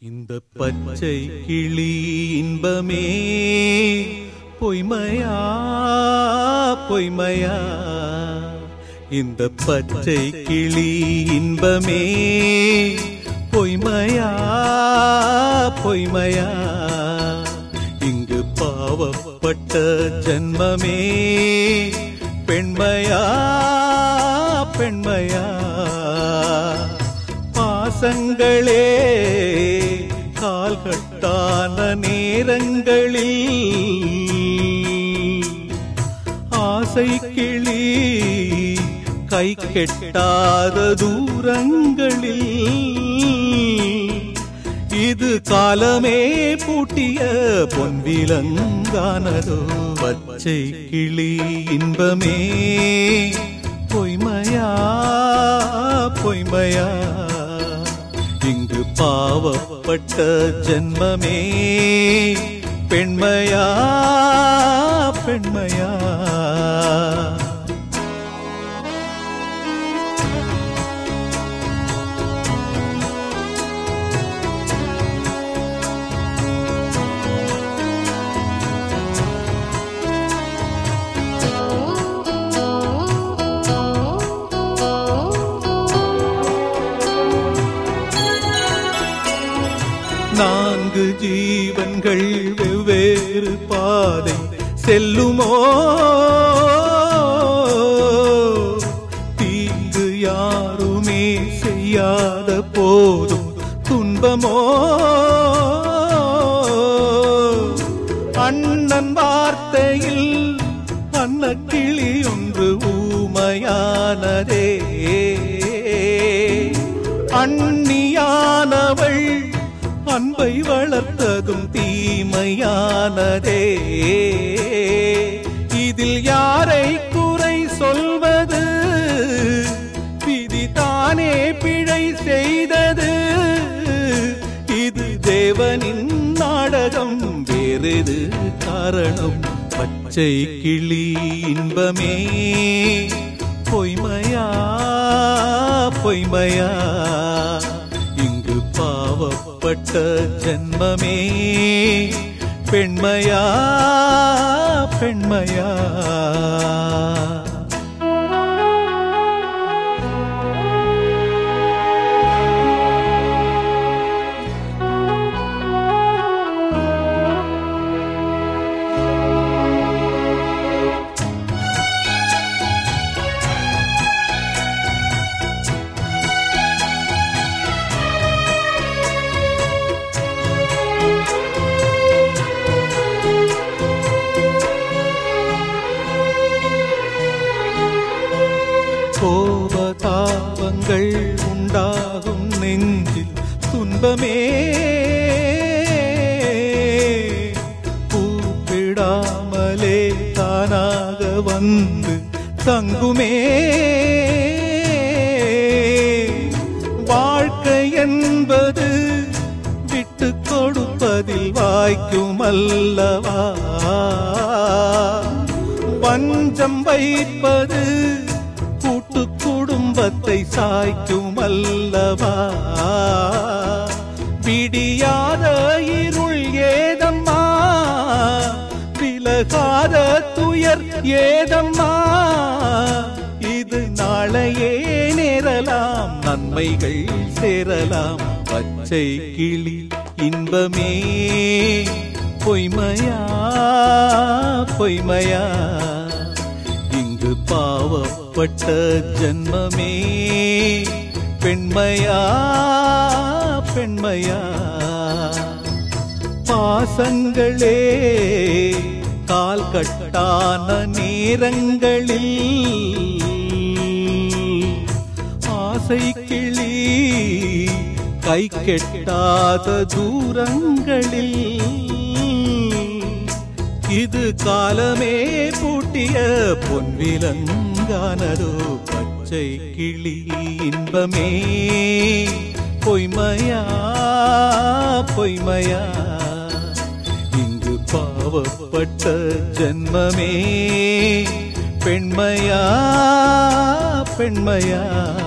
இந்த பச்சை கிளி இன்பமே பொய்மையா பொய்மையா, இந்த பச்சை கிளி இன்பமே பொய்மையா பொய்மையா, இங்கு பாவப்பட்ட ஜன்மமே பெண்மையா பெண்மையா. பாசங்களே கால்கட்டான நேரங்களில் ஆசை கிளி கை கெட்டாத தூரங்களில் இது காலமே பூட்டிய பொன்விலங்கானதோ. பச்சை கிளி இன்பமே பொய்மையா பொய்மையா, இங்கு பாவப்பட்ட ஜன்மமே பெண்மையா பெண்மையா. நான்கு ஜீவன்கள் வெவ்வேறு பாதை செல்லுமோ, தீங்கு யாருமே செய்யாத போதும் துன்பமோ. அண்ணன் வார்த்தையில் அன்னக்கிளி ஒன்று ஊமையானதே, அண்ணியானவள் அன்பை வளர்த்ததும் தீமையானதே. இதில் யாரை குறை சொல்வது, விதிதானே பிழை செய்தது. இது தேவனின் நாடகம், வேறெது காரணம். பச்சை கிளி இன்பமே பொய்மையா பொய்மையா, இங்கு பாவப்பட்ட ஜன்மமே பெண்மையா பெண்மையா. கோபதாபங்கள் உண்டாகும் நெஞ்சில் துன்பமே, கூப்பிடாமலே தானாக வந்து தங்குமே. வாழ்க்கை என்பது விட்டு கொடுப்பதில் வாய்க்கும் அல்லவா, வஞ்சம் வைப்பது கூட்டு குடும்பத்தை சாய்க்கும் அல்லவா. விடியாத இருள் ஏதம்மா, விலகாத துயர் ஏதம்மா. இது நாளையே நேரலாம், நன்மைகள் சேரலாம். பச்சை கிளி இன்பமே பொய்மையா பொய்மையா, இங்கு பாவப்பட்ட ஜன்மமே பெண்மையா பெண்மையா. பாசங்களே கால்கட்டான நேரங்களில் ஆசை கிளி கை கெட்டாத தூரங்களில் இது காலமே பூட்டிய பொன்விலங்கானதோ. பச்சை கிளி இன்பமே பொய்மையா பொய்மையா, இங்கு பாவப்பட்ட ஜன்மமே பெண்மையா பெண்மையா.